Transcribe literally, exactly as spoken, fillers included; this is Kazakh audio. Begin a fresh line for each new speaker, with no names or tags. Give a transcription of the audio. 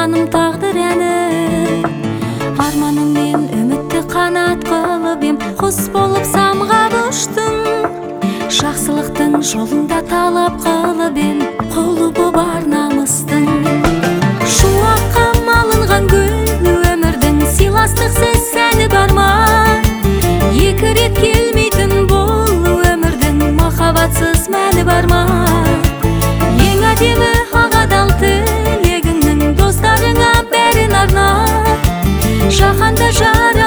жаным тағдыр әні. Арманым мен үмітті қанат қылып ем, құс болып самғап ұштым. Жақсылықтың жолында талап қылып ем, құлы бар намыстың. Шуаққа малынған гүл өмірдің, сыйластықсыз сәні бар ма? Екі рет келмейтін бұл өмірдің, махаббатсыз мәні бар ма? Ең әдемі ағадал тілегіңнің, достарыңа бәрін арнап, жаһанда жары